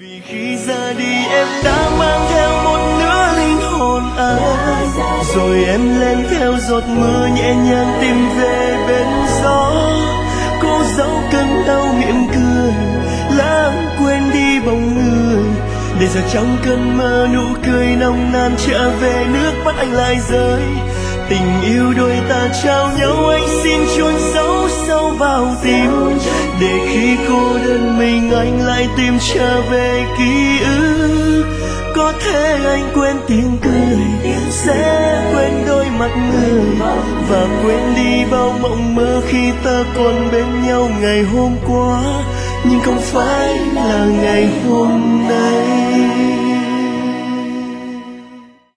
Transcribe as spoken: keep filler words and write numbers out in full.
Vì khi ra đi em đã mang theo một nửa linh hồn anh, rồi em lên theo giọt mưa nhẹ nhàng tìm về bên gió. Cố giấu cơn đau mỉm cười, lãng quên đi bóng người, để giờ trong cơn mơ nụ cười nồng nàn trở về, nước mắt anh lại rơi. Tình yêu đôi ta trao nhau anh xin chôn giấu sâu vào tim, để khi cô đơn mình anh lại tìm trở về ký ức. Có thể anh quên tiếng cười, sẽ quên đôi mặt người, và quên đi bao mộng mơ khi ta còn bên nhau ngày hôm qua, nhưng không phải là ngày hôm nay.